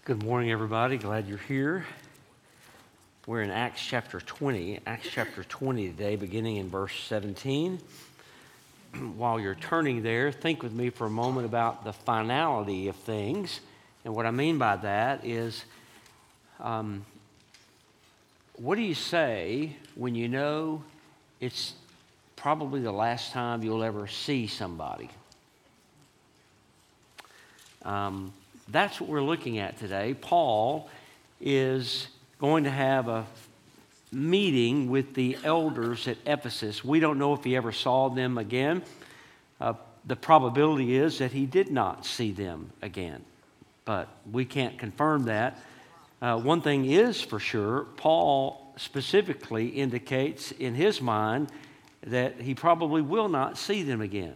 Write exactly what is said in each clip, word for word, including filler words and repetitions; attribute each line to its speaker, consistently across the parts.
Speaker 1: Good morning, everybody. Glad you're here. We're in Acts chapter twenty. Acts chapter twenty today, beginning in verse seventeen. While you're turning there, think with me for a moment about the finality of things. And what I mean by that is, um, what do you say when you know it's probably the last time you'll ever see somebody? Um, that's what we're looking at today. Paul is going to have a meeting with the elders at Ephesus. We don't know if he ever saw them again. Uh, the probability is that he did not see them again, but we can't confirm that. Uh, one thing is for sure, Paul specifically indicates in his mind that he probably will not see them again.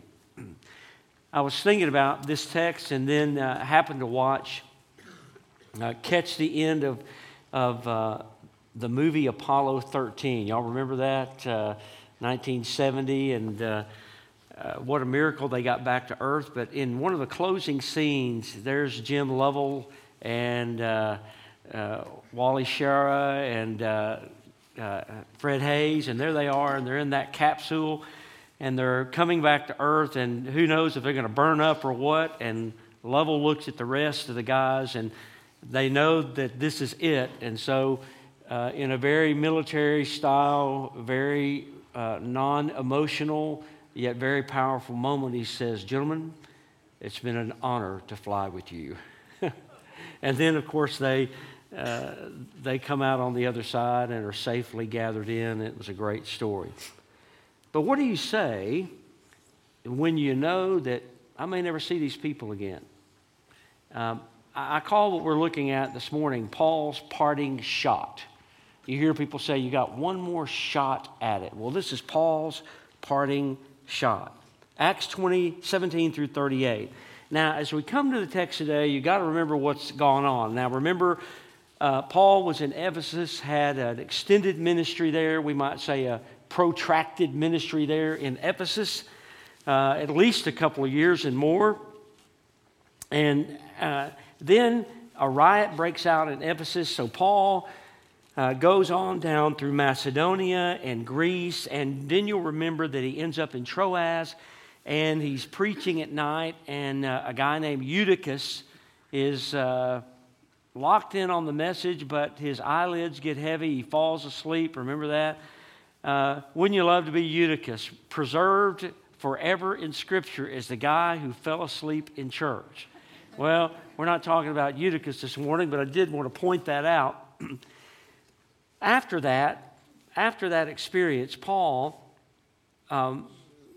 Speaker 1: I was thinking about this text and then uh, happened to watch, uh, catch the end of, of uh, the movie Apollo thirteen. Y'all remember that? Uh, nineteen seventy, and uh, uh, what a miracle they got back to Earth. But in one of the closing scenes, there's Jim Lovell and uh, uh, Wally Schirra and uh, uh, Fred Hayes, and there they are, and they're in that capsule. And they're coming back to Earth, and who knows if they're going to burn up or what. And Lovell looks at the rest of the guys, and they know that this is it. And so uh, in a very military style, very uh, non-emotional, yet very powerful moment, he says, "Gentlemen, it's been an honor to fly with you." And then, of course, they, uh, they come out on the other side and are safely gathered in. It was a great story. But what do you say when you know that I may never see these people again? Um, I call what we're looking at this morning Paul's parting shot. You hear people say you got one more shot at it. Well, this is Paul's parting shot. Acts twenty, seventeen through thirty-eight. Now, as we come to the text today, you got to remember what's gone on. Now, remember, uh, Paul was in Ephesus, had an extended ministry there. We might say a protracted ministry there in Ephesus, uh, at least a couple of years and more. And uh, then a riot breaks out in Ephesus, so Paul uh, goes on down through Macedonia and Greece, and then you'll remember that he ends up in Troas, and he's preaching at night, and uh, a guy named Eutychus is uh, locked in on the message, but his eyelids get heavy, he falls asleep, remember that? Uh, wouldn't you love to be Eutychus, preserved forever in Scripture as the guy who fell asleep in church? Well, we're not talking about Eutychus this morning, but I did want to point that out. After that, after that experience, Paul, um,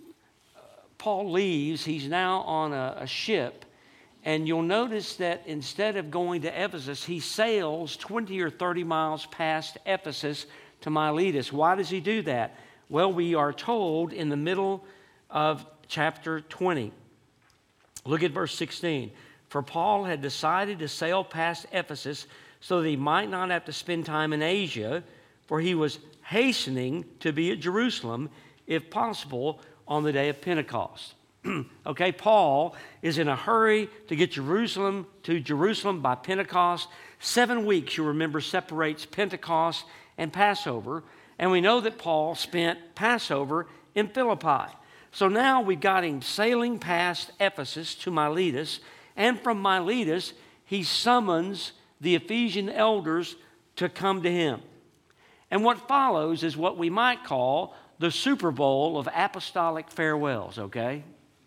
Speaker 1: Paul leaves. He's now on a, a ship, and you'll notice that instead of going to Ephesus, he sails twenty or thirty miles past Ephesus to Miletus. Why does he do that? Well, we are told in the middle of chapter twenty. Look at verse sixteen. For Paul had decided to sail past Ephesus so that he might not have to spend time in Asia, for he was hastening to be at Jerusalem, if possible, on the day of Pentecost. Okay, Paul is in a hurry to get Jerusalem to Jerusalem by Pentecost. Seven weeks, you remember, separates Pentecost and Passover, and we know that Paul spent Passover in Philippi. So now we've got him sailing past Ephesus to Miletus, and from Miletus, he summons the Ephesian elders to come to him. And what follows is what we might call the Super Bowl of apostolic farewells, okay?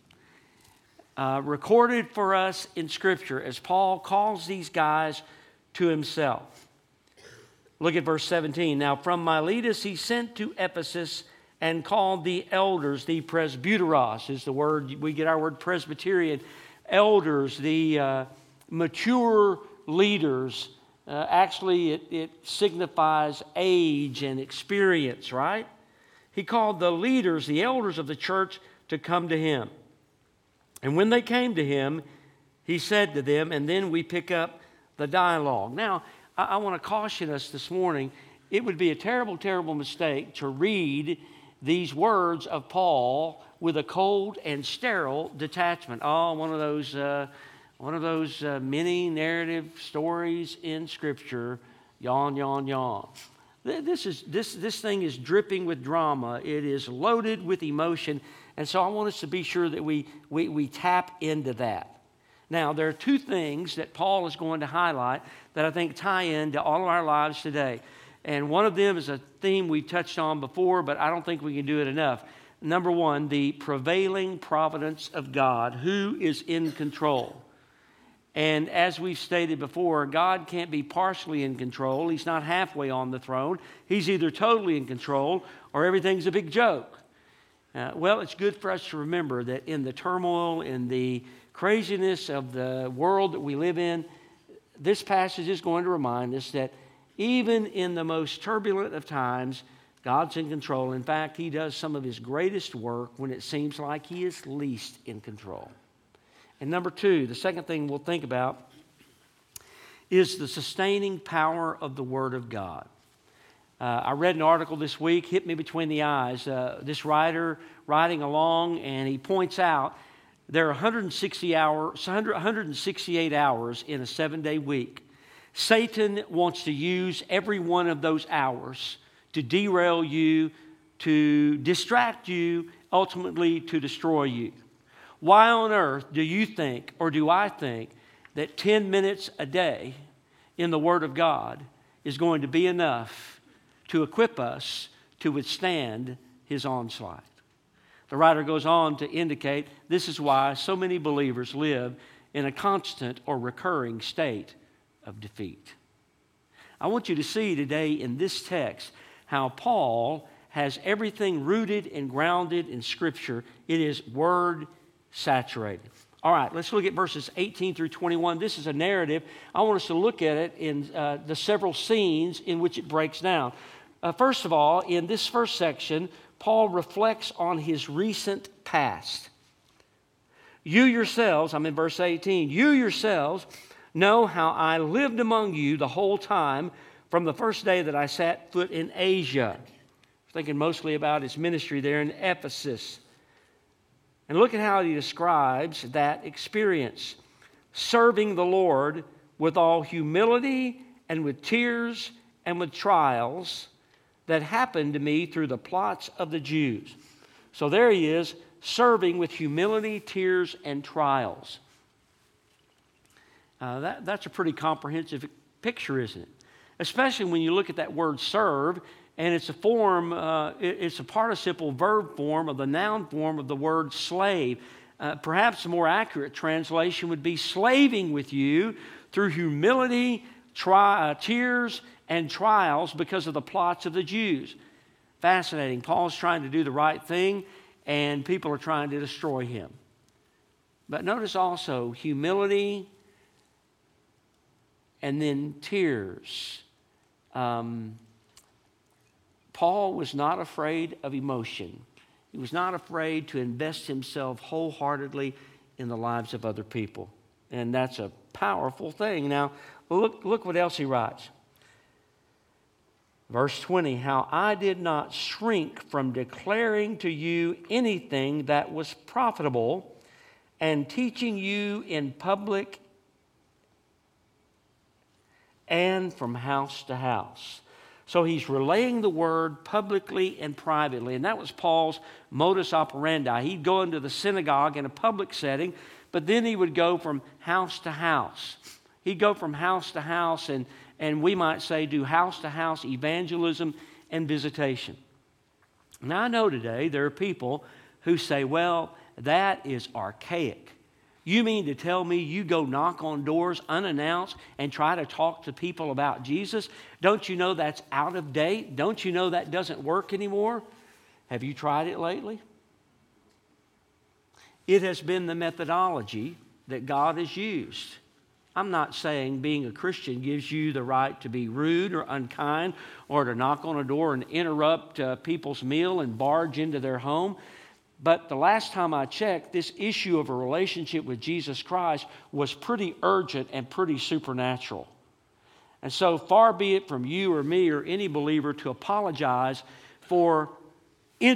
Speaker 1: Uh, recorded for us in Scripture as Paul calls these guys to himself. Look at verse seventeen. Now from Miletus he sent to Ephesus and called the elders, the presbyteros is the word, we get our word Presbyterian. Elders, the uh, mature leaders. Uh, actually, it, it signifies age and experience, right? He called the leaders, the elders of the church, to come to him. And when they came to him, he said to them, and then we pick up the dialogue. Now, I, I want to caution us this morning, it would be a terrible, terrible mistake to read these words of Paul with a cold and sterile detachment. Oh, one of those, uh, One of those uh, many narrative stories in Scripture, yawn, yawn, yawn. This is this this thing is dripping with drama. It is loaded with emotion, and so I want us to be sure that we we, we tap into that. Now, there are two things that Paul is going to highlight that I think tie into all of our lives today. And one of them is a theme we touched on before, but I don't think we can do it enough. Number one, the prevailing providence of God. Who is in control? And as we've stated before, God can't be partially in control. He's not halfway on the throne. He's either totally in control or everything's a big joke. Uh, well, it's good for us to remember that in the turmoil, in the craziness of the world that we live in, this passage is going to remind us that even in the most turbulent of times, God's in control. In fact, He does some of His greatest work when it seems like He is least in control. And number two, the second thing we'll think about is the sustaining power of the Word of God. Uh, I read an article this week, hit me between the eyes. Uh, this writer riding along, and he points out there are one hundred sixty hours, one hundred sixty-eight hours in a seven-day week. Satan wants to use every one of those hours to derail you, to distract you, ultimately to destroy you. Why on earth do you think, or do I think, that ten minutes a day in the Word of God is going to be enough to equip us to withstand his onslaught? The writer goes on to indicate this is why so many believers live in a constant or recurring state of defeat. I want you to see today in this text how Paul has everything rooted and grounded in Scripture. It is Word saturated. All right, let's look at verses eighteen through twenty-one. This is a narrative. I want us to look at it in uh, the several scenes in which it breaks down. Uh, first of all, in this first section, Paul reflects on his recent past. You yourselves, I'm in verse eighteen, you yourselves know how I lived among you the whole time from the first day that I set foot in Asia. Thinking mostly about his ministry there in Ephesus. And look at how he describes that experience. Serving the Lord with all humility and with tears and with trials that happened to me through the plots of the Jews. So there he is, serving with humility, tears, and trials. Uh, that, that's a pretty comprehensive picture, isn't it? Especially when you look at that word serve, and it's a form, uh, it, it's a participle verb form of the noun form of the word slave. Uh, perhaps a more accurate translation would be slaving with you through humility, tri- uh, tears, and trials because of the plots of the Jews. Fascinating. Paul's trying to do the right thing, and people are trying to destroy him. But notice also humility and then tears. Um, Paul was not afraid of emotion. He was not afraid to invest himself wholeheartedly in the lives of other people. And that's a powerful thing. Now, look, look what else he writes. Verse twenty, how I did not shrink from declaring to you anything that was profitable and teaching you in public and from house to house. So he's relaying the word publicly and privately. And that was Paul's modus operandi. He'd go into the synagogue in a public setting, but then he would go from house to house. He'd go from house to house and, and we might say do house to house evangelism and visitation. Now I know today there are people who say, well, that is archaic. You mean to tell me you go knock on doors unannounced and try to talk to people about Jesus? Don't you know that's out of date? Don't you know that doesn't work anymore? Have you tried it lately? It has been the methodology that God has used. I'm not saying being a Christian gives you the right to be rude or unkind or to knock on a door and interrupt uh, people's meal and barge into their home. But the last time I checked, this issue of a relationship with Jesus Christ was pretty urgent and pretty supernatural. And so far be it from you or me or any believer to apologize for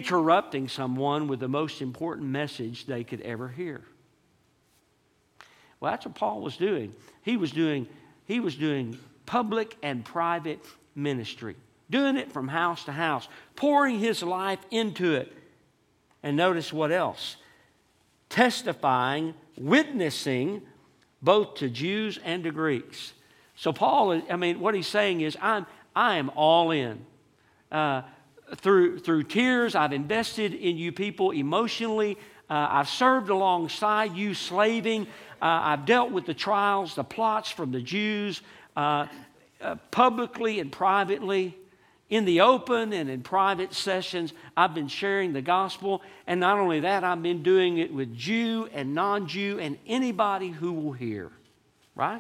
Speaker 1: interrupting someone with the most important message they could ever hear. Well, that's what Paul was doing. He was doing, he was doing public and private ministry, doing it from house to house, pouring his life into it. And notice what else? Testifying, witnessing both to Jews and to Greeks. So Paul, I mean, what he's saying is, I'm, I am all in. Uh, through, through tears, I've invested in you people emotionally. Uh, I've served alongside you, slaving. Uh, I've dealt with the trials, the plots from the Jews, uh, uh, publicly and privately. In the open and in private sessions, I've been sharing the gospel. And not only that, I've been doing it with Jew and non-Jew and anybody who will hear. Right?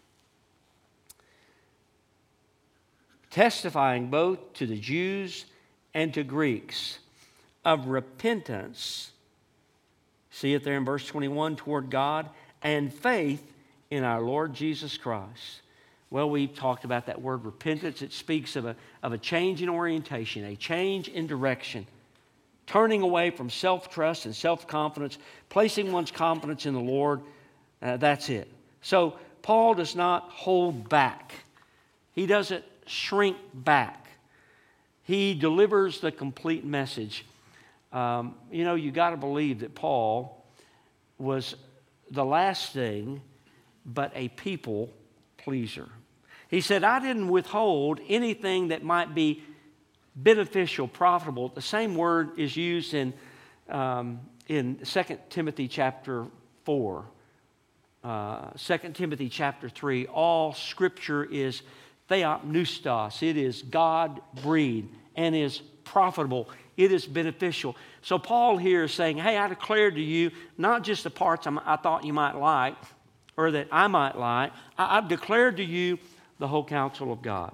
Speaker 1: Testifying both to the Jews and to Greeks of repentance. See it there in verse twenty-one, toward God, and faith in our Lord Jesus Christ. Well, we've talked about that word repentance. It speaks of a, of a change in orientation, a change in direction, turning away from self-trust and self-confidence, placing one's confidence in the Lord. Uh, that's it. So Paul does not hold back. He doesn't shrink back. He delivers the complete message. Um, you know, you got to believe that Paul was the last thing but a people pleaser. He said, I didn't withhold anything that might be beneficial, profitable. The same word is used in, um, in Second Timothy chapter four. Uh, Second Timothy chapter three. All Scripture is theopneustos. It is God-breathed and is profitable. It is beneficial. So Paul here is saying, hey, I declare to you not just the parts I'm, I thought you might like or that I might like. I, I've declared to you the whole counsel of God.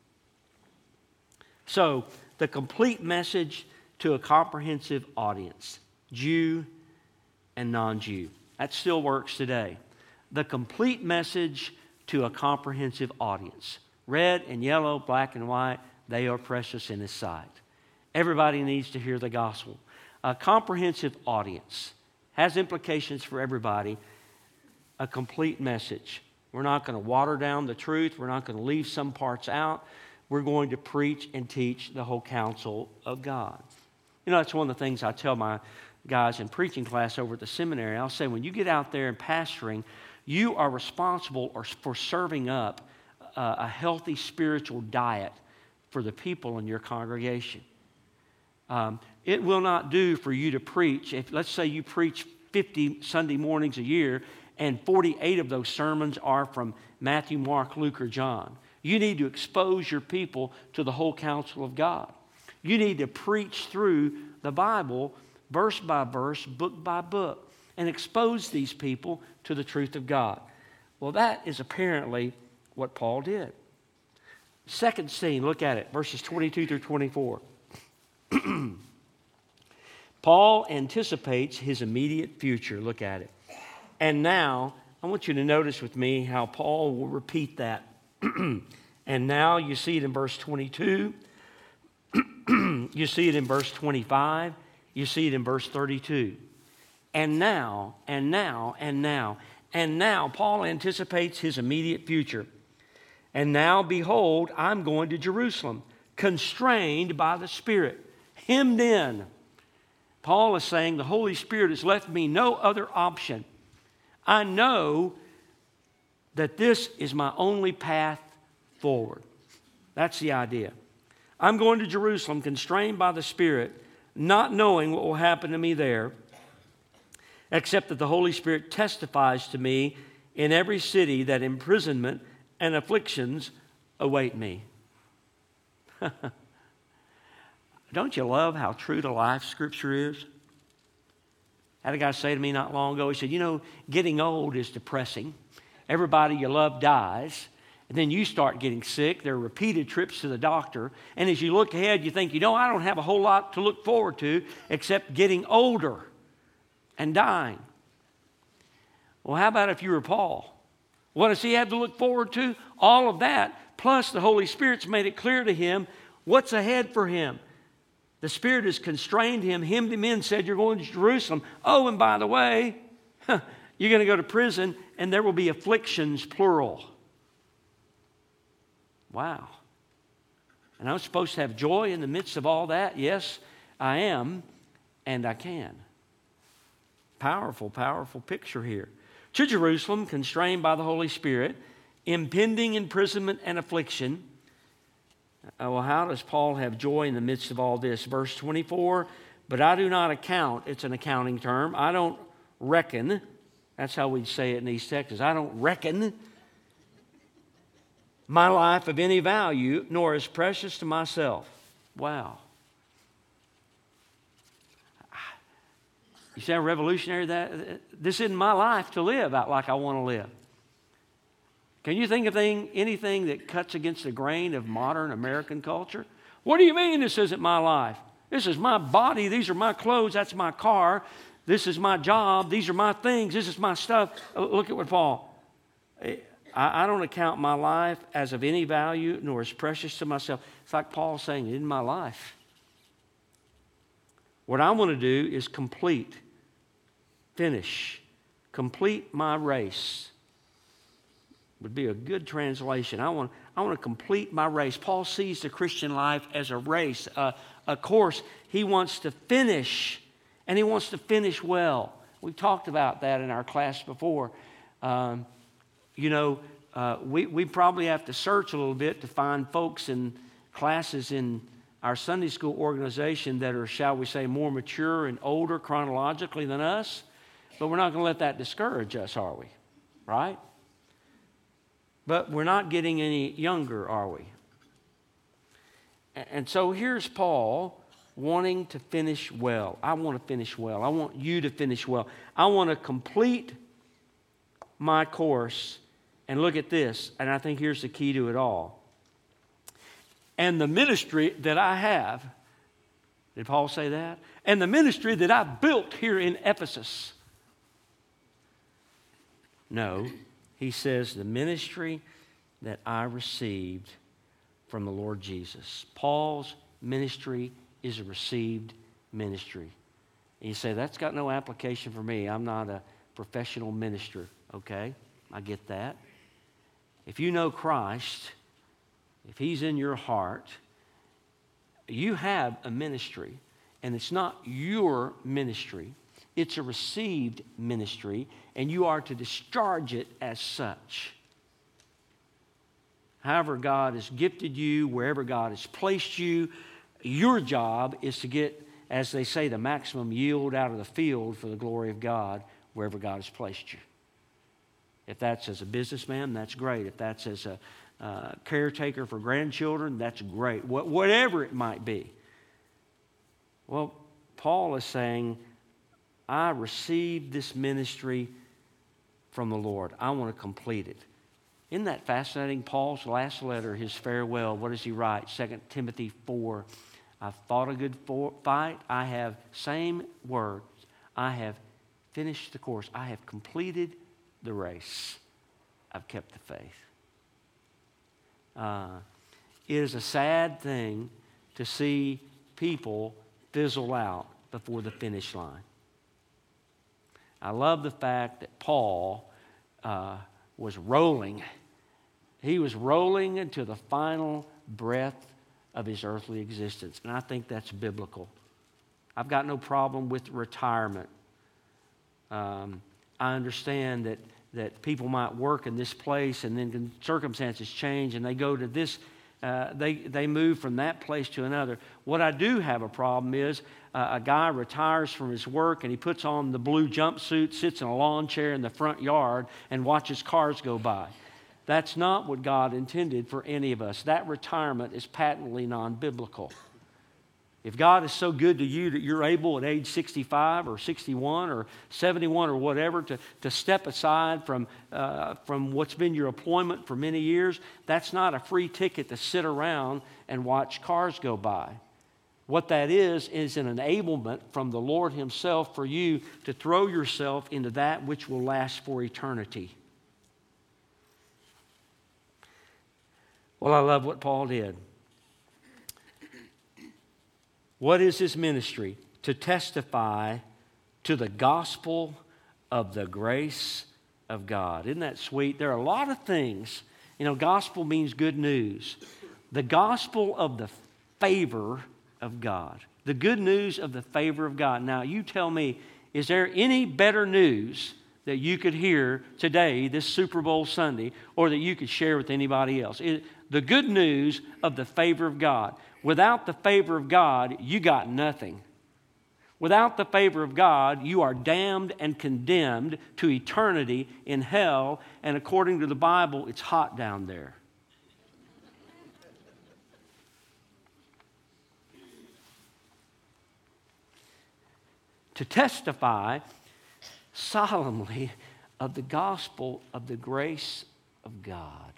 Speaker 1: So the complete message to a comprehensive audience, Jew and non-Jew. That still works today. The complete message to a comprehensive audience. Red and yellow, black and white, they are precious in His sight. Everybody needs to hear the gospel. A comprehensive audience has implications for everybody. A complete message. We're not going to water down the truth. We're not going to leave some parts out. We're going to preach and teach the whole counsel of God. You know, that's one of the things I tell my guys in preaching class over at the seminary. I'll say, when you get out there and pastoring, you are responsible for serving up a healthy spiritual diet for the people in your congregation. Um, it will not do for you to preach. If, let's say you preach fifty Sunday mornings a year, and forty-eight of those sermons are from Matthew, Mark, Luke, or John. You need to expose your people to the whole counsel of God. You need to preach through the Bible, verse by verse, book by book, and expose these people to the truth of God. Well, that is apparently what Paul did. Second scene, look at it, verses twenty-two through twenty-four. Paul anticipates his immediate future. Look at it. And now, I want you to notice with me how Paul will repeat that. And now, you see it in verse twenty-two. You see it in verse twenty-five. You see it in verse thirty-two. And now, and now, and now, and now, Paul anticipates his immediate future. And now, behold, I'm going to Jerusalem, constrained by the Spirit, hemmed in. Paul is saying the Holy Spirit has left me no other option. I know that this is my only path forward. That's the idea. I'm going to Jerusalem, constrained by the Spirit, not knowing what will happen to me there, except that the Holy Spirit testifies to me in every city that imprisonment and afflictions await me. Don't you love how true to life Scripture is? I had a guy say to me not long ago, he said, you know, getting old is depressing. Everybody you love dies, and then you start getting sick. There are repeated trips to the doctor, and as you look ahead, you think, you know, I don't have a whole lot to look forward to except getting older and dying. Well, how about if you were Paul? What does he have to look forward to? All of that, plus the Holy Spirit's made it clear to him what's ahead for him. The Spirit has constrained him, hemmed him in, said, you're going to Jerusalem. Oh, and by the way, huh, you're going to go to prison, and there will be afflictions, plural. Wow. And I'm supposed to have joy in the midst of all that? Yes, I am, and I can. Powerful, powerful picture here. To Jerusalem, constrained by the Holy Spirit, impending imprisonment and affliction. Uh, well, how does Paul have joy in the midst of all this? Verse twenty-four, but I do not account, it's an accounting term, I don't reckon, that's how we'd say it in East Texas, I don't reckon my life of any value, nor as precious to myself. Wow. You say I'm revolutionary? That this isn't my life to live out like I want to live. Can you think of thing, anything that cuts against the grain of modern American culture? What do you mean this isn't my life? This is my body. These are my clothes. That's my car. This is my job. These are my things. This is my stuff. Look at what Paul... I don't account my life as of any value, nor as precious to myself. It's like Paul saying, it isn't my life. What I want to do is complete, finish, complete my race. Would be a good translation. I want, I want to complete my race. Paul sees the Christian life as a race, a, a course. He wants to finish, and he wants to finish well. We've talked about that in our class before. Um, You know, uh, we, we probably have to search a little bit to find folks in classes in our Sunday school organization that are, shall we say, more mature and older chronologically than us. But we're not going to let that discourage us, are we? Right? But we're not getting any younger, are we? And so here's Paul wanting to finish well. I want to finish well. I want you to finish well. I want to complete my course. And look at this, and I think here's the key to it all. And the ministry that I have, did Paul say that? And the ministry that I built here in Ephesus. No, he says the ministry that I received from the Lord Jesus. Paul's ministry is a received ministry. And you say, that's got no application for me. I'm not a professional minister. Okay, I get that. If you know Christ, if He's in your heart, you have a ministry, and it's not your ministry. It's a received ministry, and you are to discharge it as such. However God has gifted you, wherever God has placed you, your job is to get, as they say, the maximum yield out of the field for the glory of God, wherever God has placed you. If that's as a businessman, that's great. If that's as a uh, caretaker for grandchildren, that's great. What, whatever it might be. Well, Paul is saying, I received this ministry from the Lord. I want to complete it. Isn't that fascinating? Paul's last letter, his farewell, what does he write? Second Timothy four. I've fought a good fight. I have, same words, I have finished the course. I have completed the race. I've kept the faith. Uh, it is a sad thing to see people fizzle out before the finish line. I love the fact that Paul uh, was rolling. He was rolling into the final breath of his earthly existence. And I think that's biblical. I've got no problem with retirement. Um, I understand that, that people might work in this place and then circumstances change and they go to this, uh, they, they move from that place to another. What I do have a problem is uh, a guy retires from his work and he puts on the blue jumpsuit, sits in a lawn chair in the front yard and watches cars go by. That's not what God intended for any of us. That retirement is patently non-biblical. If God is so good to you that you're able at age sixty-five or sixty-one or seventy-one or whatever to, to step aside from, uh, from what's been your employment for many years, that's not a free ticket to sit around and watch cars go by. What that is, is an enablement from the Lord Himself for you to throw yourself into that which will last for eternity. Well, I love what Paul did. What is his ministry? To testify to the gospel of the grace of God. Isn't that sweet? There are a lot of things. You know, gospel means good news. The gospel of the favor of God. The good news of the favor of God. Now, you tell me, is there any better news that you could hear today, this Super Bowl Sunday, or that you could share with anybody else? It, the good news of the favor of God. Without the favor of God, you got nothing. Without the favor of God, you are damned and condemned to eternity in hell, and according to the Bible, it's hot down there. To testify solemnly of the gospel of the grace of God.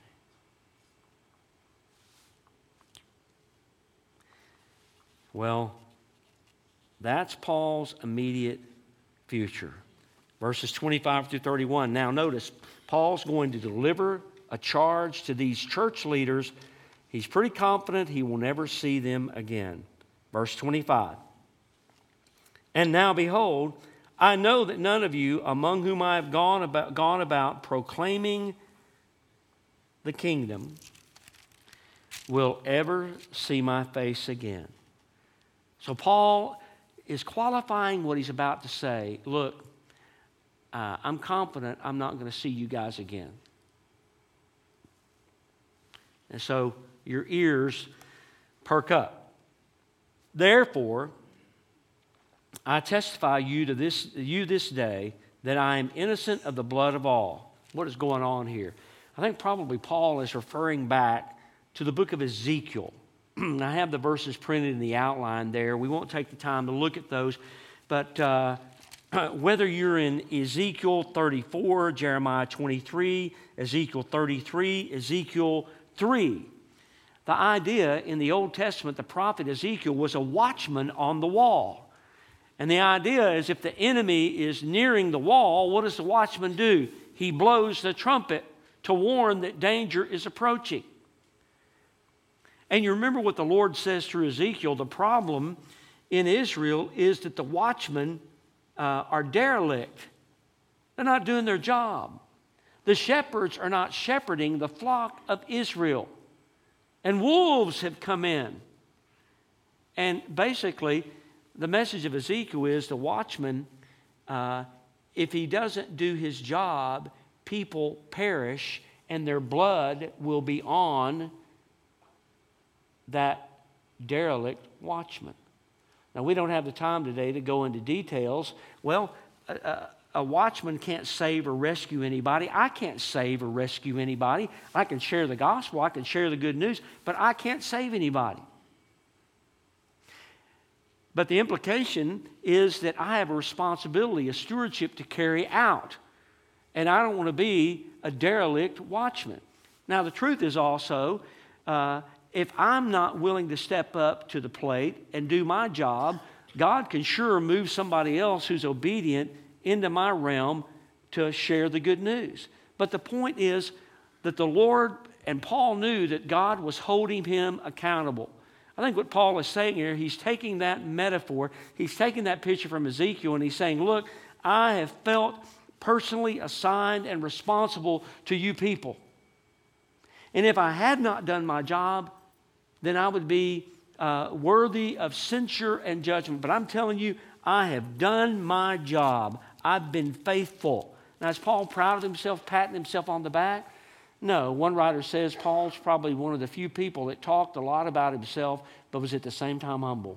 Speaker 1: Well, that's Paul's immediate future. Verses twenty-five through thirty-one. Now notice, Paul's going to deliver a charge to these church leaders. He's pretty confident he will never see them again. Verse twenty-five. And now behold, I know that none of you among whom I have gone about, gone about proclaiming the kingdom will ever see my face again. So Paul is qualifying what he's about to say. Look, uh, I'm confident I'm not going to see you guys again. And so your ears perk up. Therefore, I testify you to this you this day that I am innocent of the blood of all. What is going on here? I think probably Paul is referring back to the book of Ezekiel. I have the verses printed in the outline there. We won't take the time to look at those. But uh, whether you're in Ezekiel thirty-four, Jeremiah twenty-three, Ezekiel thirty-three, Ezekiel three, the idea in the Old Testament, the prophet Ezekiel was a watchman on the wall. And the idea is if the enemy is nearing the wall, what does the watchman do? He blows the trumpet to warn that danger is approaching. And you remember what the Lord says through Ezekiel. The problem in Israel is that the watchmen uh, are derelict. They're not doing their job. The shepherds are not shepherding the flock of Israel. And wolves have come in. And basically, the message of Ezekiel is the watchman, uh, if he doesn't do his job, people perish and their blood will be on that derelict watchman. Now, we don't have the time today to go into details. Well, a, a watchman can't save or rescue anybody. I can't save or rescue anybody. I can share the gospel. I can share the good news, but I can't save anybody. But the implication is that I have a responsibility, a stewardship to carry out. And I don't want to be a derelict watchman. Now, the truth is also, uh, if I'm not willing to step up to the plate and do my job, God can sure move somebody else who's obedient into my realm to share the good news. But the point is that the Lord and Paul knew that God was holding him accountable. I think what Paul is saying here, he's taking that metaphor, he's taking that picture from Ezekiel, and he's saying, look, I have felt personally assigned and responsible to you people. And if I had not done my job, then I would be uh, worthy of censure and judgment. But I'm telling you, I have done my job. I've been faithful. Now, is Paul proud of himself, patting himself on the back? No. One writer says Paul's probably one of the few people that talked a lot about himself, but was at the same time humble.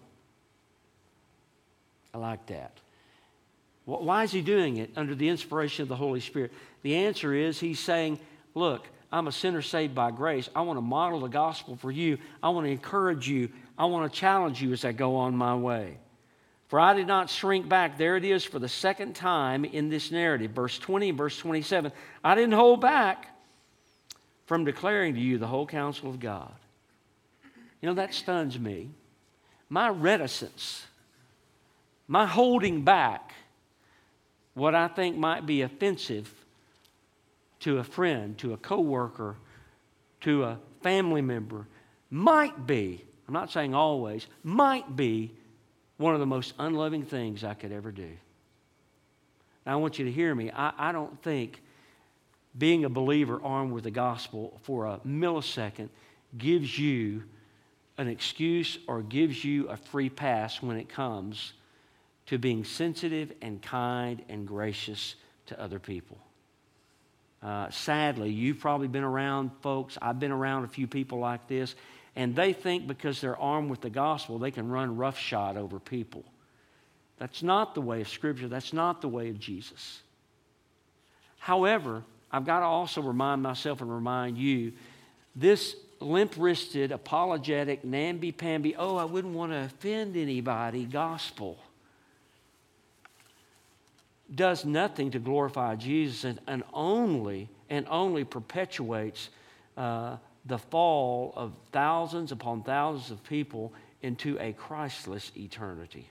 Speaker 1: I like that. Why is he doing it? Under the inspiration of the Holy Spirit. The answer is he's saying, look, I'm a sinner saved by grace. I want to model the gospel for you. I want to encourage you. I want to challenge you as I go on my way. For I did not shrink back. There it is for the second time in this narrative. Verse twenty and verse twenty-seven. I didn't hold back from declaring to you the whole counsel of God. You know, that stuns me. My reticence, my holding back what I think might be offensive to a friend, to a coworker, to a family member, might be, I'm not saying always, might be one of the most unloving things I could ever do. Now, I want you to hear me. I, I don't think being a believer armed with the gospel for a millisecond gives you an excuse or gives you a free pass when it comes to being sensitive and kind and gracious to other people. Uh, sadly, you've probably been around folks, I've been around a few people like this, and they think because they're armed with the gospel, they can run roughshod over people. That's not the way of Scripture. That's not the way of Jesus. However, I've got to also remind myself and remind you, this limp-wristed, apologetic, namby-pamby, oh, I wouldn't want to offend anybody gospel does nothing to glorify Jesus and, and only and only perpetuates uh, the fall of thousands upon thousands of people into a Christless eternity.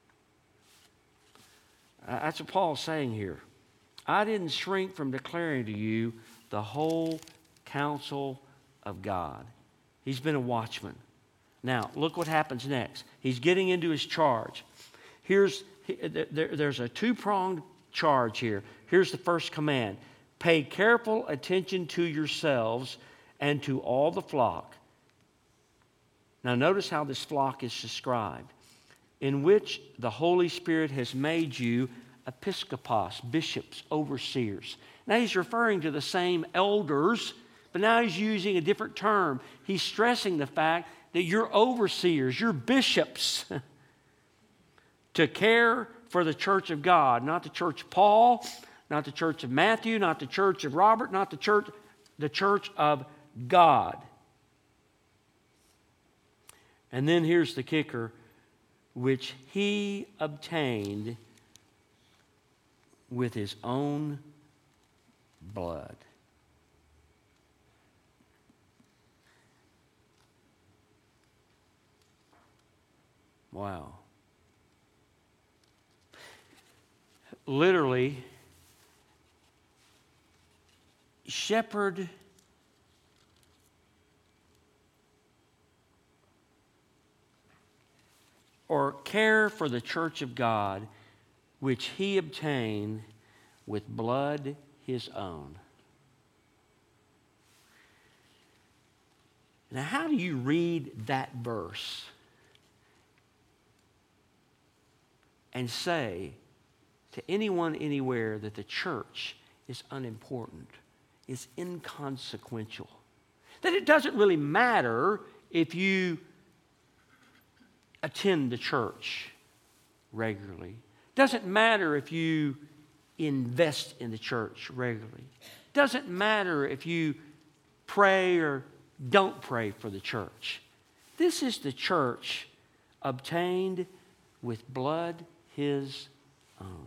Speaker 1: Uh, that's what Paul's saying here. I didn't shrink from declaring to you the whole counsel of God. He's been a watchman. Now, look what happens next. He's getting into his charge. Here's there, there's a two-pronged charge here. Here's the first command. Pay careful attention to yourselves and to all the flock. Now, notice how this flock is described. In which the Holy Spirit has made you episkopos, bishops, overseers. Now, he's referring to the same elders, but now he's using a different term. He's stressing the fact that you're overseers, you're bishops, to care for the church of God, not the church of Paul, not the church of Matthew, not the church of Robert, not the church, the church of God. And then here's the kicker, which he obtained with his own blood. Wow. Literally, shepherd or care for the church of God, which he obtained with blood his own. Now, how do you read that verse and say to anyone anywhere that the church is unimportant, is inconsequential, that it doesn't really matter if you attend the church regularly, doesn't matter if you invest in the church regularly, doesn't matter if you pray or don't pray for the church. This is the church obtained with blood his own.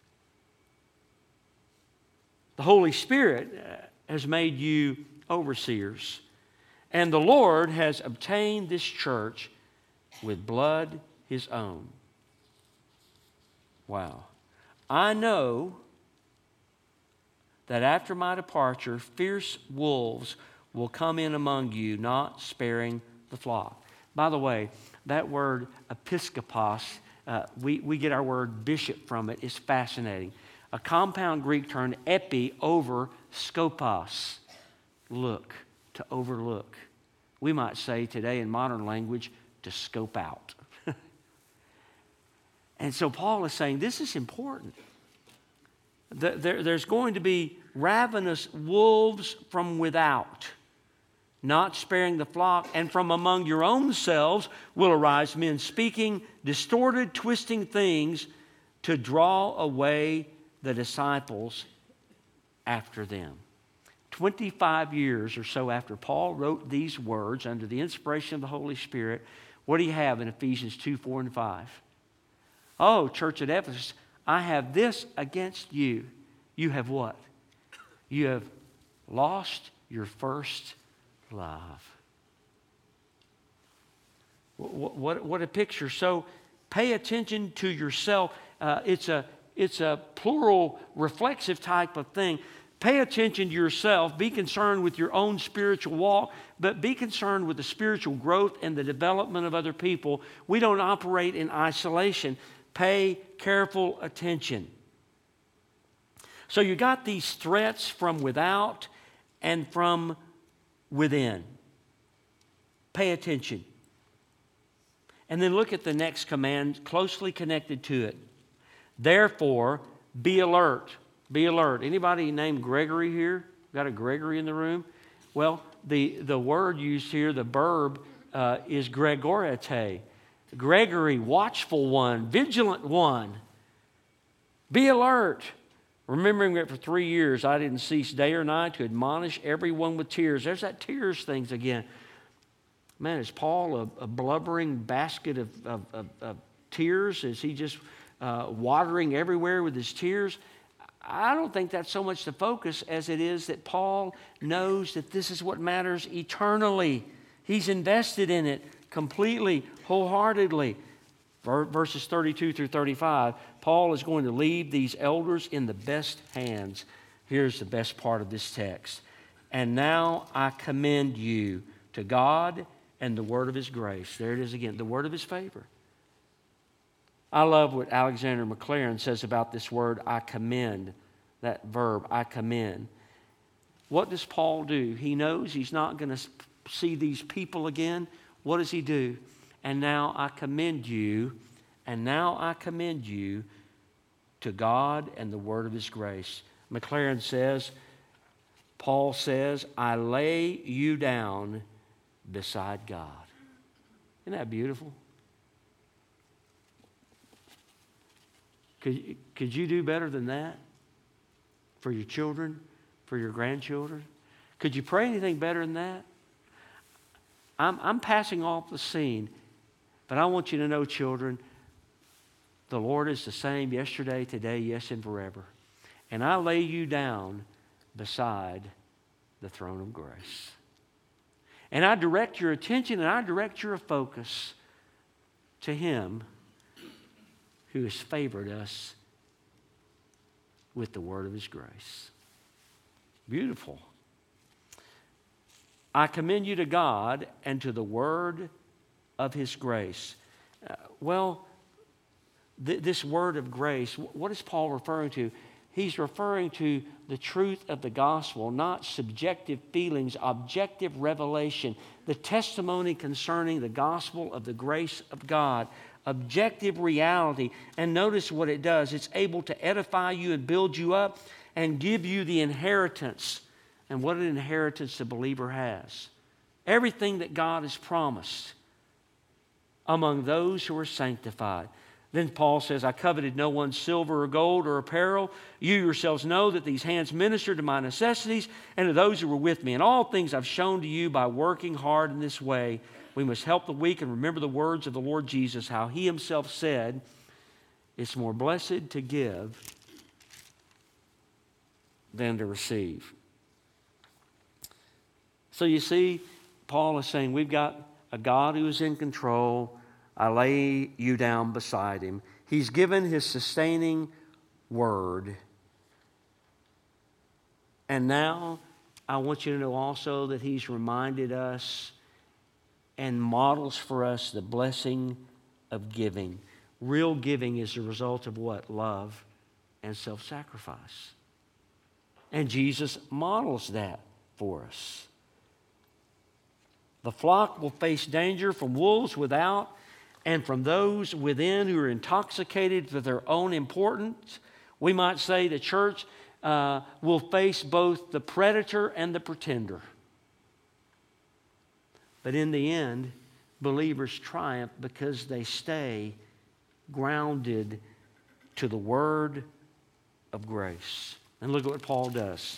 Speaker 1: The Holy Spirit has made you overseers, and the Lord has obtained this church with blood his own. Wow. I know that after my departure, fierce wolves will come in among you, not sparing the flock. By the way, that word episkopos, uh, we, we get our word bishop from it. It's fascinating. A compound Greek term, epi, over, skopos, look, to overlook. We might say today in modern language, to scope out. And so Paul is saying this is important. There, there's going to be ravenous wolves from without, not sparing the flock, and from among your own selves will arise men speaking distorted, twisting things to draw away the disciples after them. twenty-five years or so after Paul wrote these words under the inspiration of the Holy Spirit, what do you have in Ephesians two, four, and five? Oh, church at Ephesus, I have this against you. You have what? You have lost your first love. What, what, what a picture. So pay attention to yourself. Uh, it's a, it's a plural, reflexive type of thing. Pay attention to yourself. Be concerned with your own spiritual walk, but be concerned with the spiritual growth and the development of other people. We don't operate in isolation. Pay careful attention. So you got these threats from without and from within. Pay attention. And then look at the next command closely connected to it. Therefore, be alert. Be alert. Anybody named Gregory here? Got a Gregory in the room? Well, the, the word used here, the verb, uh, is Gregorete. Gregory, watchful one, vigilant one. Be alert. Remembering that for three years I didn't cease day or night to admonish everyone with tears. There's that tears things again. Man, is Paul a, a blubbering basket of, of, of, of tears? Is he just uh, watering everywhere with his tears? I don't think that's so much the focus as it is that Paul knows that this is what matters eternally. He's invested in it completely, wholeheartedly. Verses thirty-two through thirty-five, Paul is going to leave these elders in the best hands. Here's the best part of this text. And now I commend you to God and the word of his grace. There it is again, the word of his favor. I love what Alexander McLaren says about this word, I commend, that verb, I commend. What does Paul do? He knows he's not going to see these people again. What does he do? And now I commend you, and now I commend you to God and the word of his grace. McLaren says, Paul says, I lay you down beside God. Isn't that beautiful? Could, could you do better than that for your children, for your grandchildren? Could you pray anything better than that? I'm, I'm passing off the scene, but I want you to know, children, the Lord is the same yesterday, today, yes, and forever. And I lay you down beside the throne of grace. And I direct your attention and I direct your focus to him who has favored us with the word of his grace. Beautiful. I commend you to God and to the word of his grace. Uh, well, th- this word of grace, what is Paul referring to? He's referring to the truth of the gospel, not subjective feelings, objective revelation, the testimony concerning the gospel of the grace of God, objective reality. And notice what it does. It's able to edify you and build you up and give you the inheritance. And what an inheritance the believer has. Everything that God has promised among those who are sanctified. Then Paul says, I coveted no one's silver or gold or apparel. You yourselves know that these hands ministered to my necessities and to those who were with me. And all things I've shown to you by working hard in this way. We must help the weak and remember the words of the Lord Jesus, how he himself said, it's more blessed to give than to receive. So you see, Paul is saying we've got a God who is in control. I lay you down beside him. He's given his sustaining word. And now I want you to know also that he's reminded us and models for us the blessing of giving. Real giving is the result of what? Love and self-sacrifice. And Jesus models that for us. The flock will face danger from wolves without and from those within who are intoxicated with their own importance. We might say the church uh, will face both the predator and the pretender. But in the end, believers triumph because they stay grounded to the word of grace. And look at what Paul does.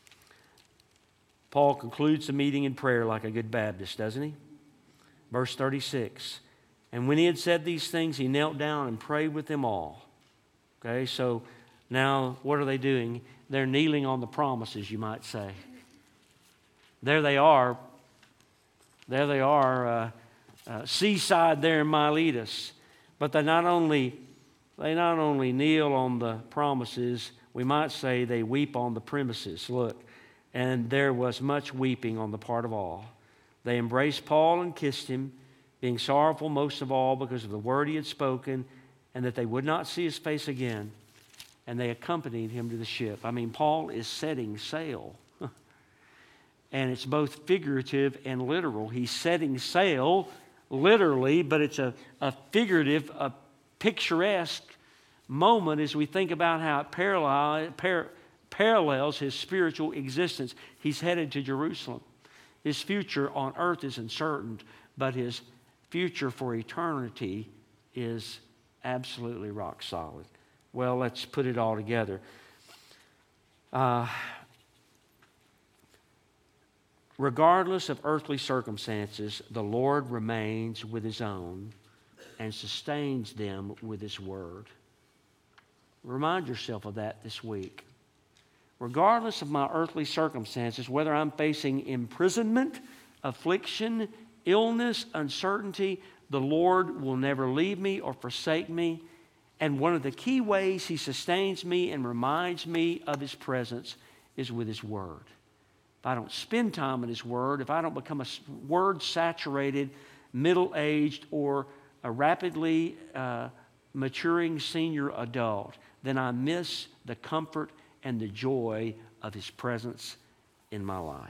Speaker 1: Paul concludes the meeting in prayer like a good Baptist, doesn't he? Verse thirty-six. And when he had said these things, he knelt down and prayed with them all. Okay, so now what are they doing? They're kneeling on the promises, you might say. There they are. There they are, uh, uh, seaside there in Miletus. But they not only they not only kneel on the promises, we might say they weep on the premises. Look, and there was much weeping on the part of all. They embraced Paul and kissed him, being sorrowful most of all because of the word he had spoken, and that they would not see his face again. and they accompanied him to the ship. I mean, Paul is setting sail. And it's both figurative and literal. He's setting sail literally, but it's a, a figurative, a picturesque moment as we think about how it parallel, par, parallels his spiritual existence. He's headed to Jerusalem. His future on earth is uncertain, but his future for eternity is absolutely rock solid. Well, let's put it all together. Uh, regardless of earthly circumstances, the Lord remains with his own and sustains them with his word. Remind yourself of that this week. Regardless of my earthly circumstances, whether I'm facing imprisonment, affliction, illness, uncertainty, the Lord will never leave me or forsake me. And one of the key ways he sustains me and reminds me of his presence is with his word. If I don't spend time in his word, if I don't become a word-saturated, middle-aged, or a rapidly uh, maturing senior adult, then I miss the comfort and the joy of his presence in my life.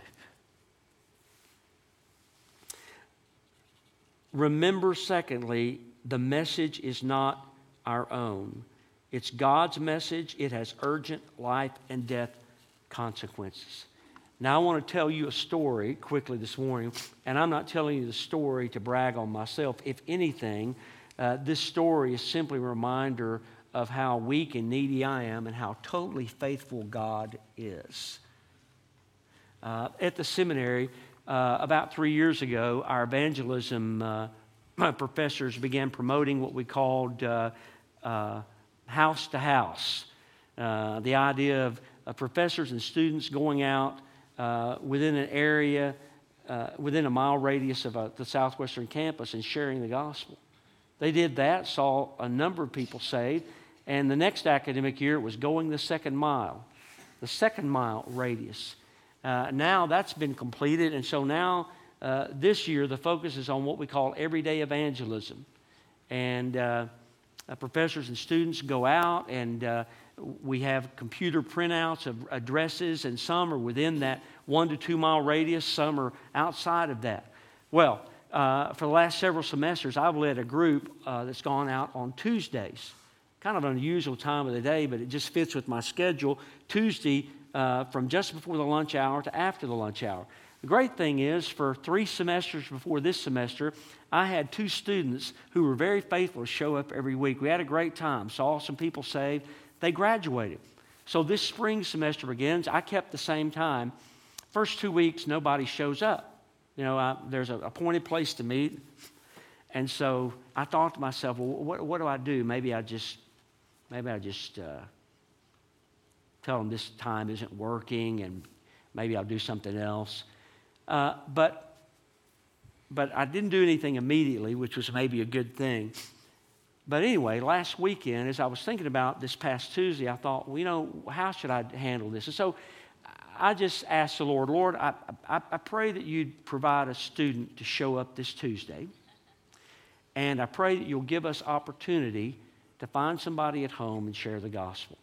Speaker 1: Remember, secondly, the message is not our own. It's God's message. It has urgent life and death consequences. Now, I want to tell you a story quickly this morning, and I'm not telling you the story to brag on myself. If anything, uh, this story is simply a reminder of how weak and needy I am and how totally faithful God is. Uh, at the seminary, uh, about three years ago, our evangelism uh, professors began promoting what we called uh, uh, house to house. Uh, the idea of, of professors and students going out uh, within an area, uh, within a mile radius of uh, the Southwestern campus and sharing the gospel. They did that, saw a number of people saved. And the next academic year, it was going the second mile, the second mile radius. Uh, now that's been completed, and so now uh, this year the focus is on what we call everyday evangelism. And uh, uh, professors and students go out, and uh, we have computer printouts of addresses, and some are within that one to two mile radius, some are outside of that. Well, uh, for the last several semesters, I've led a group uh, that's gone out on Tuesdays. Kind of an unusual time of the day, but it just fits with my schedule. Tuesday, uh, from just before the lunch hour to after the lunch hour. The great thing is, for three semesters before this semester, I had two students who were very faithful to show up every week. We had a great time, saw some people saved. They graduated. So this spring semester begins. I kept the same time. First two weeks, nobody shows up. You know, I, there's an appointed place to meet. And so I thought to myself, well, what, what do I do? Maybe I just... Maybe I just uh, tell them this time isn't working, and maybe I'll do something else. Uh, but, but I didn't do anything immediately, which was maybe a good thing. But anyway, last weekend, as I was thinking about this past Tuesday, I thought, well, you know, how should I handle this? And so I just asked the Lord, Lord, I, I, I pray that you'd provide a student to show up this Tuesday. And I pray that you'll give us opportunity to find somebody at home and share the gospel.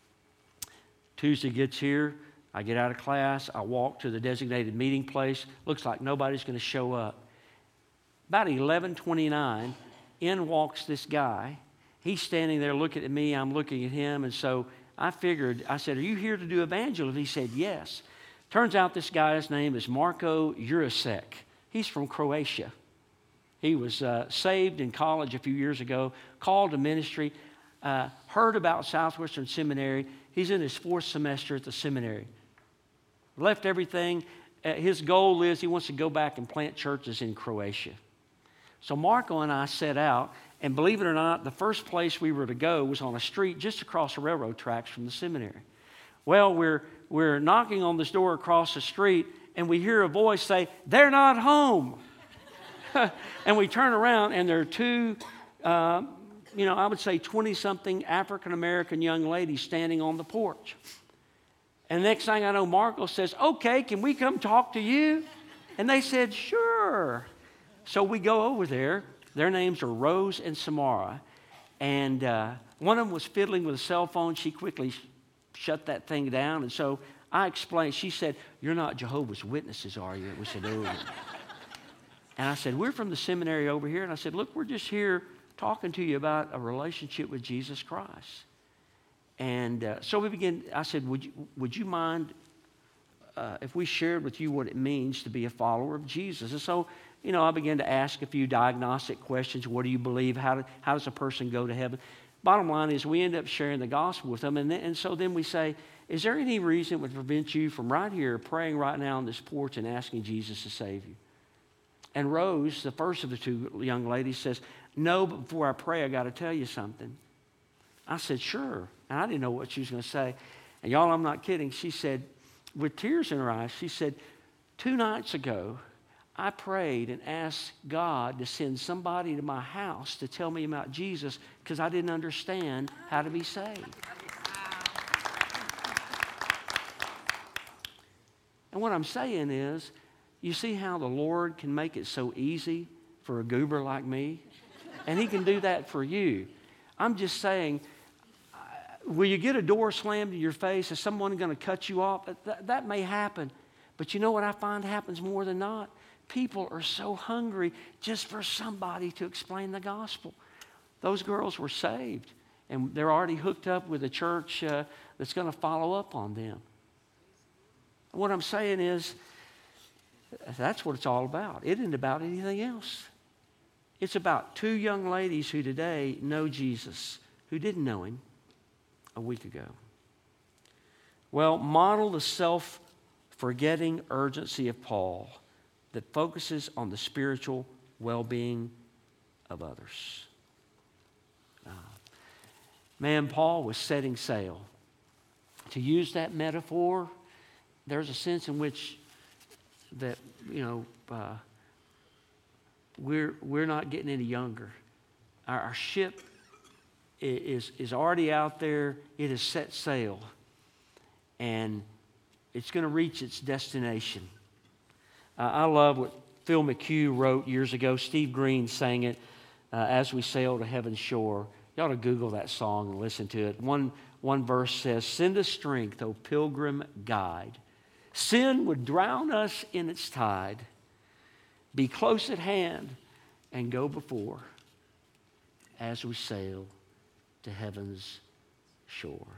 Speaker 1: Tuesday gets here, I get out of class, I walk to the designated meeting place. Looks like nobody's going to show up. About eleven twenty-nine, in walks this guy. He's standing there looking at me, I'm looking at him, and so I figured, I said, are you here to do evangelism? He said, yes. Turns out this guy's name is Marko Jurasek. He's from Croatia. He was uh, saved in college a few years ago, called to ministry, uh, heard about Southwestern Seminary. He's in his fourth semester at the seminary. Left everything. Uh, his goal is he wants to go back and plant churches in Croatia. So Marco and I set out, and believe it or not, the first place we were to go was on a street just across the railroad tracks from the seminary. Well, we're, we're knocking on this door across the street, and we hear a voice say, "They're not home." And we turn around, and there are two, uh, you know, I would say twenty-something African-American young ladies standing on the porch. And next thing I know, Marco says, "Okay, can we come talk to you?" And they said, "Sure." So we go over there. Their names are Rose and Samara. And uh, one of them was fiddling with a cell phone. She quickly sh- shut that thing down. And so I explained. She said, "You're not Jehovah's Witnesses, are you?" We said, "Oh." And I said, "We're from the seminary over here." And I said, "Look, we're just here talking to you about a relationship with Jesus Christ." And uh, so we began. I said, would you, would you mind uh, if we shared with you what it means to be a follower of Jesus? And so, you know, I began to ask a few diagnostic questions. What do you believe? How, do, how does a person go to heaven? Bottom line is we end up sharing the gospel with them. And, then, and so then we say, is there any reason that would prevent you from right here praying right now on this porch and asking Jesus to save you? And Rose, the first of the two young ladies, says, "No, but before I pray, I got to tell you something." I said, "Sure." And I didn't know what she was going to say. And y'all, I'm not kidding. She said, with tears in her eyes, she said, "Two nights ago, I prayed and asked God to send somebody to my house to tell me about Jesus because I didn't understand how to be saved." And what I'm saying is, you see how the Lord can make it so easy for a goober like me? And He can do that for you. I'm just saying, uh, will you get a door slammed in your face? Is someone going to cut you off? That, that may happen. But you know what I find happens more than not? People are so hungry just for somebody to explain the gospel. Those girls were saved, and they're already hooked up with a church uh, that's going to follow up on them. What I'm saying is, that's what it's all about. It isn't about anything else. It's about two young ladies who today know Jesus, who didn't know Him a week ago. Well, model the self-forgetting urgency of Paul that focuses on the spiritual well-being of others. Uh, man, Paul was setting sail. To use that metaphor, there's a sense in which that, you know, uh, we're, we're not getting any younger. Our, our ship is, is already out there. It has set sail. And it's going to reach its destination. Uh, I love what Phil McHugh wrote years ago. Steve Green sang it, uh, "As We Sail to Heaven's Shore." You ought to Google that song and listen to it. One, one verse says, "Send us strength, O pilgrim guide. Sin would drown us in its tide. Be close at hand and go before as we sail to heaven's shore."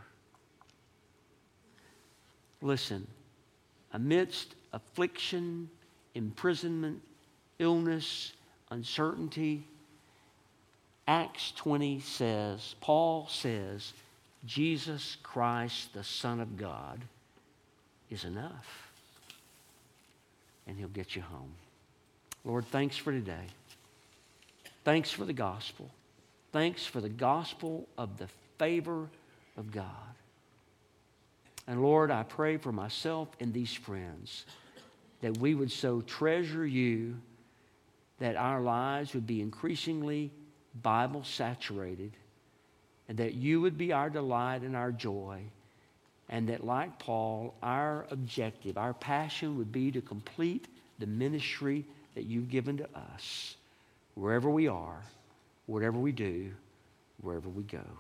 Speaker 1: Listen, amidst affliction, imprisonment, illness, uncertainty, Acts twenty says, Paul says, Jesus Christ, the Son of God, is enough. And He'll get you home. Lord, thanks for today. Thanks for the gospel. Thanks for the gospel of the favor of God. And Lord, I pray for myself and these friends that we would so treasure You that our lives would be increasingly Bible saturated, and that You would be our delight and our joy. And that, like Paul, our objective, our passion would be to complete the ministry that You've given to us, wherever we are, whatever we do, wherever we go.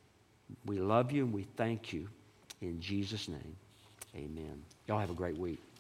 Speaker 1: We love You and we thank You. In Jesus' name, amen. Y'all have a great week.